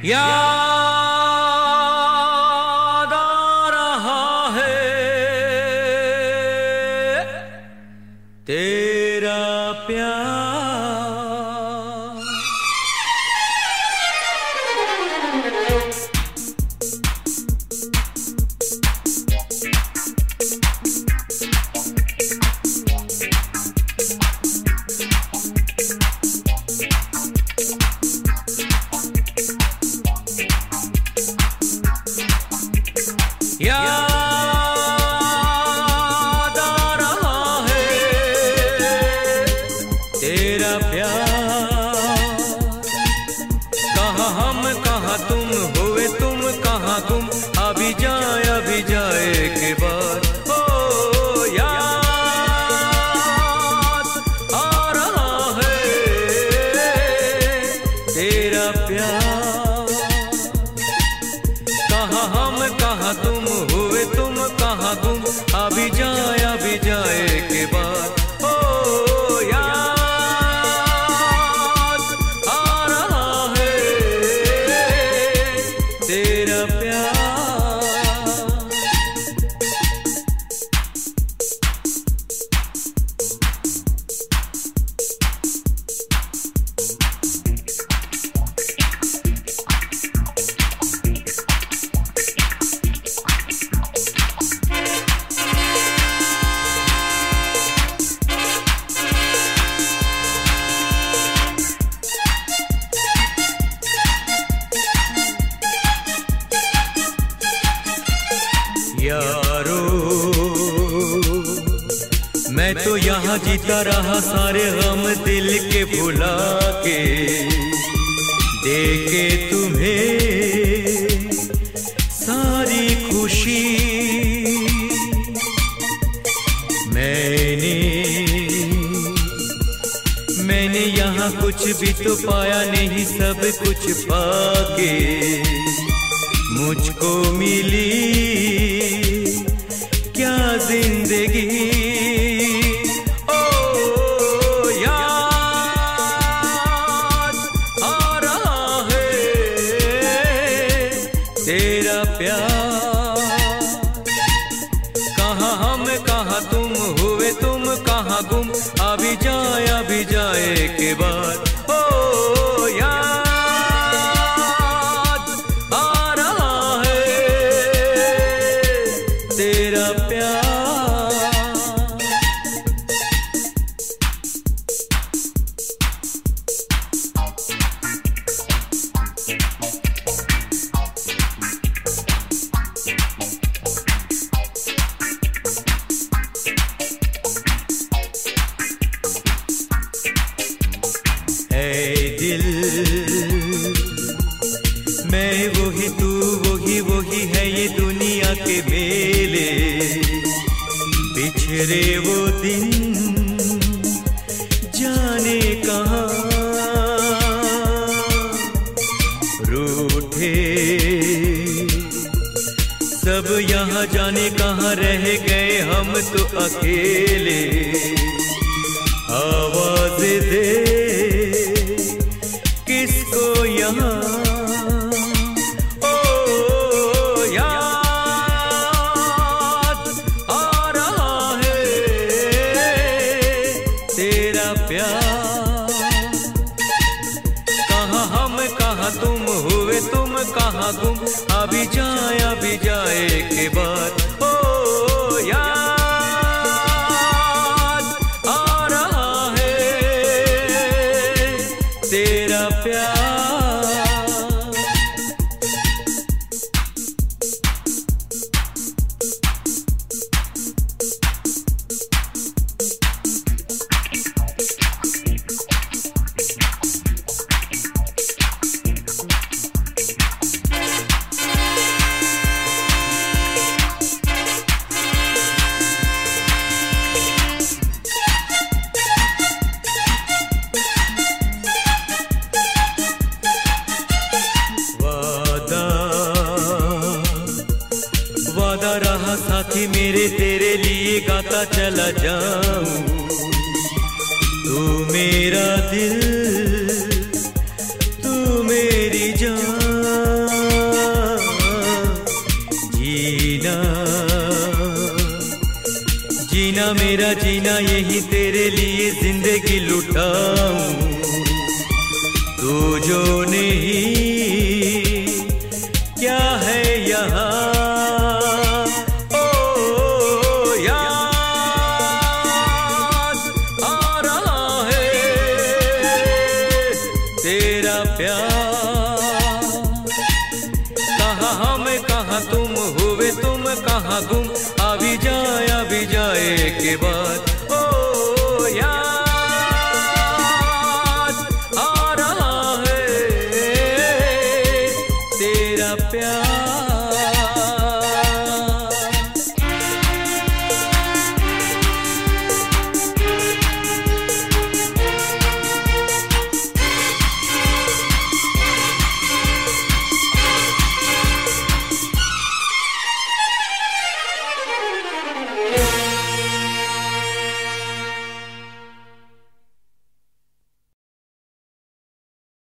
याद आ रहा है तेरा प्यार। याद आ रहा है तेरा प्यार। कहाँ हम कहाँ तुम, हुए तुम कहाँ गुम, अभी जाए के बाद। ओ याद आ रहा है तेरा प्यार। कहाँ हम कहाँ तुम, हुए तुम कहाँ गुम, अभी जाए के बाद। ओ याद आ रहा है तेरा प्यार। यारो मैं तो यहाँ जीता रहा सारे गम दिल के भुला के, देके तुम्हें सारी खुशी। मैंने यहाँ कुछ भी तो पाया नहीं, सब कुछ पाके मुझको मिली क्या जिंदगी। ओ याद आ रहा है तेरा प्यार। कहाँ हम कहाँ तुम, हुए तुम कहाँ गुम, अभी जाए के बाद। ओ याद आ रहा है तेरा प्यार। ऐ दिल मैं वही तू वही है ये दुनिया के मेले। बिछड़े वो दिन जाने कहाँ, रूठे सब यहाँ जाने कहाँ, रह गए हम तो अकेले। आवाज दे किसको यहाँ। ओ याद आ रहा है तेरा प्यार। कहाँ हम कहाँ तुम, हुए तुम कहाँ गुम, अभी जाए के बाद। ओ याद आ रहा है तेरा प्यार। वादा रहा साथी मेरे, तेरे लिए गाता चला जाऊं। तू मेरा दिल, तू मेरी जान। जीना मेरा जीना यही तेरे लिए जिंदगी लुटाऊं। तू जो नहीं क्या है यहाँ